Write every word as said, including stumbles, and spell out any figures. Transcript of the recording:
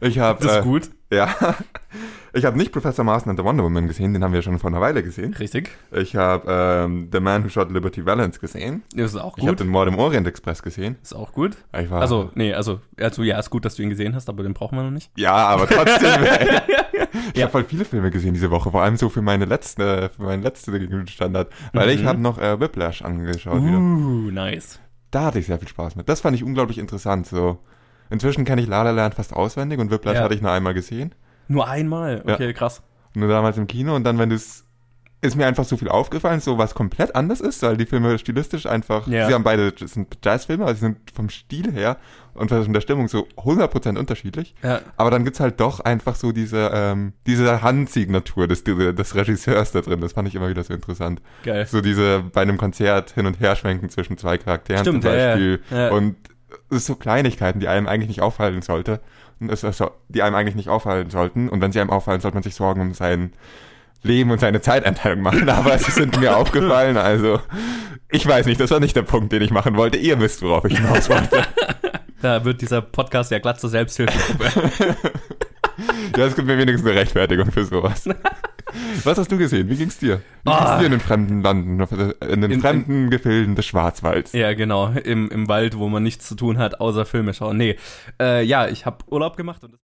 Ich habe Das ist äh, gut. Ja, ich habe nicht Professor Marston and the Wonder Woman gesehen, den haben wir schon vor einer Weile gesehen. Richtig. Ich habe ähm, The Man Who Shot Liberty Valance gesehen. Das ist auch Ich habe gut. den Mord im Orient Express gesehen. Ist auch gut. Ich war, Also, nee, also, also, ja, ist gut, dass du ihn gesehen hast, aber den brauchen wir noch nicht. Ja, aber trotzdem. ey. Ich Ja. habe voll viele Filme gesehen diese Woche, vor allem so für meine letzte, für meinen letzten Standard, weil Mhm. ich habe noch äh, Whiplash angeschaut wieder. Uh, nice. Da hatte ich sehr viel Spaß mit. Das fand ich unglaublich interessant. So, inzwischen kenne ich La La Land fast auswendig und Whiplash Ja. hatte ich nur einmal gesehen. Nur einmal? Okay, krass. Nur damals im Kino und dann, wenn du es, ist mir einfach so viel aufgefallen, so was komplett anders ist, weil die Filme stilistisch einfach, Ja. sie haben beide, das sind Jazzfilme, also sie sind vom Stil her und von der Stimmung so hundert Prozent unterschiedlich. Ja. Aber dann gibt's halt doch einfach so diese, ähm, diese Handsignatur des, des Regisseurs da drin, das fand ich immer wieder so interessant. Geil. So diese, bei einem Konzert hin und her schwenken zwischen zwei Charakteren Stimmt, zum ja, ja. Beispiel Ja. und es ist so Kleinigkeiten, die einem eigentlich nicht auffallen sollte. Und es ist so, die einem eigentlich nicht auffallen sollten. Und wenn sie einem auffallen, sollte man sich Sorgen um sein Leben und seine Zeiteinteilung machen. Aber sie sind mir aufgefallen. Also, ich weiß nicht, das war nicht der Punkt, den ich machen wollte. Ihr wisst, worauf ich hinaus wollte. Da wird dieser Podcast ja glatt zur Selbsthilfegruppe. Ja, es gibt mir wenigstens eine Rechtfertigung für sowas. Was hast du gesehen? Wie ging's dir? Wie ging's Ah. dir in den fremden Landen, in den In- fremden Gefilden des Schwarzwalds? Ja, genau. Im, Im Wald, wo man nichts zu tun hat, außer Filme schauen. Nee. Äh, ja, ich habe Urlaub gemacht und